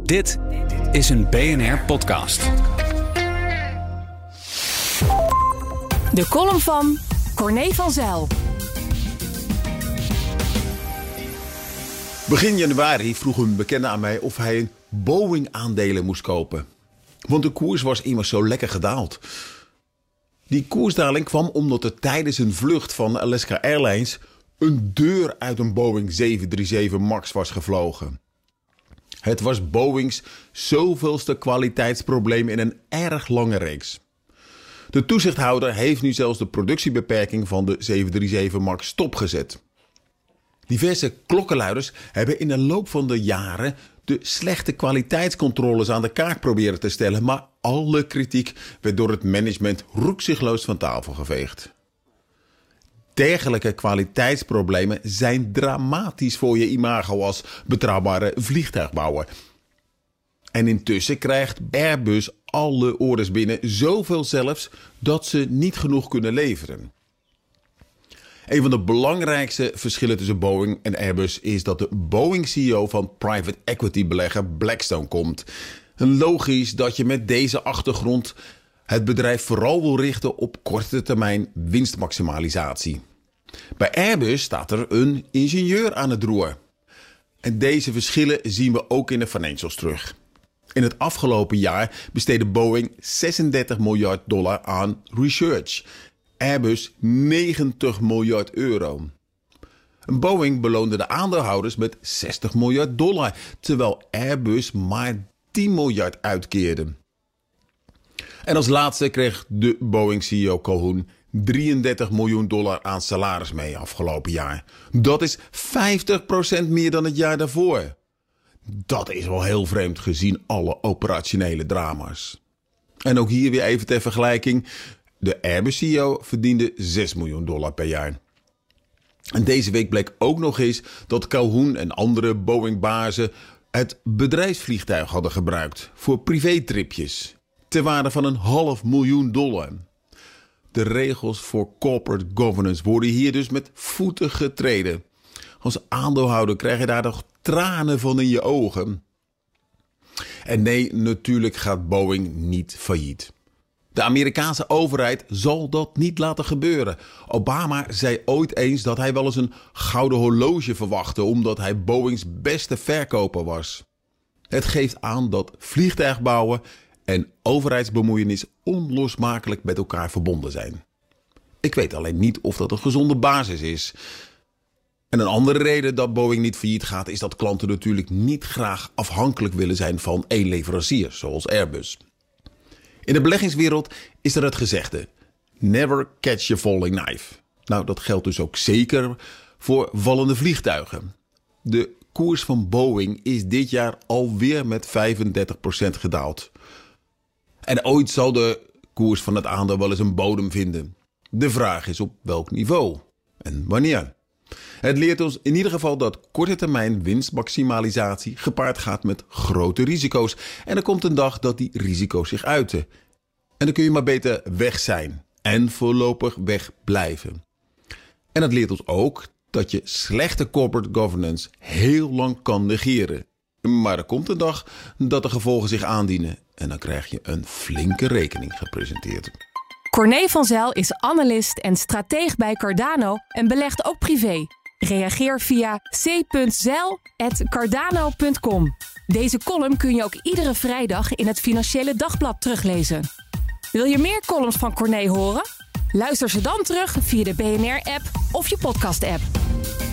Dit is een BNR-podcast. De column van Corné van Zijl. Begin januari vroeg een bekende aan mij of hij een Boeing-aandelen moest kopen. Want de koers was immers zo lekker gedaald. Die koersdaling kwam omdat er tijdens een vlucht van Alaska Airlines een deur uit een Boeing 737 MAX was gevlogen. Het was Boeings zoveelste kwaliteitsprobleem in een erg lange reeks. De toezichthouder heeft nu zelfs de productiebeperking van de 737 MAX stopgezet. Diverse klokkenluiders hebben in de loop van de jaren de slechte kwaliteitscontroles aan de kaak proberen te stellen, maar alle kritiek werd door het management roekzichtloos van tafel geveegd. Dergelijke kwaliteitsproblemen zijn dramatisch voor je imago als betrouwbare vliegtuigbouwer. En intussen krijgt Airbus alle orders binnen, zoveel zelfs dat ze niet genoeg kunnen leveren. Een van de belangrijkste verschillen tussen Boeing en Airbus is dat de Boeing-CEO van private equity belegger Blackstone komt. Logisch dat je met deze achtergrond het bedrijf vooral wil richten op korte termijn winstmaximalisatie. Bij Airbus staat er een ingenieur aan het roer. En deze verschillen zien we ook in de financials terug. In het afgelopen jaar besteedde Boeing $36 miljard aan research. Airbus 90 miljard euro. Boeing beloonde de aandeelhouders met $60 miljard, terwijl Airbus maar 10 miljard uitkeerde. En als laatste kreeg de Boeing-CEO Calhoun $33 miljoen aan salaris mee afgelopen jaar. Dat is 50% meer dan het jaar daarvoor. Dat is wel heel vreemd gezien alle operationele drama's. En ook hier weer even ter vergelijking. De Airbus-CEO verdiende $6 miljoen per jaar. En deze week bleek ook nog eens dat Calhoun en andere Boeing-bazen het bedrijfsvliegtuig hadden gebruikt voor privétripjes ter waarde van $500.000. De regels voor corporate governance worden hier dus met voeten getreden. Als aandeelhouder krijg je daar nog tranen van in je ogen. En nee, natuurlijk gaat Boeing niet failliet. De Amerikaanse overheid zal dat niet laten gebeuren. Obama zei ooit eens dat hij wel eens een gouden horloge verwachtte omdat hij Boeings beste verkoper was. Het geeft aan dat vliegtuigbouwen en overheidsbemoeienis onlosmakelijk met elkaar verbonden zijn. Ik weet alleen niet of dat een gezonde basis is. En een andere reden dat Boeing niet failliet gaat is dat klanten natuurlijk niet graag afhankelijk willen zijn van één leverancier, zoals Airbus. In de beleggingswereld is er het gezegde: never catch a falling knife. Nou, dat geldt dus ook zeker voor vallende vliegtuigen. De koers van Boeing is dit jaar alweer met 35% gedaald. En ooit zal de koers van het aandeel wel eens een bodem vinden. De vraag is op welk niveau en wanneer. Het leert ons in ieder geval dat korte termijn winstmaximalisatie gepaard gaat met grote risico's. En er komt een dag dat die risico's zich uiten. En dan kun je maar beter weg zijn en voorlopig weg blijven. En het leert ons ook dat je slechte corporate governance heel lang kan negeren. Maar er komt een dag dat de gevolgen zich aandienen en dan krijg je een flinke rekening gepresenteerd. Corné van Zijl is analist en strateeg bij Cardano en belegt ook privé. Reageer via c.zijl@cardano.com. Deze column kun je ook iedere vrijdag in het Financiële Dagblad teruglezen. Wil je meer columns van Corné horen? Luister ze dan terug via de BNR-app of je podcast-app.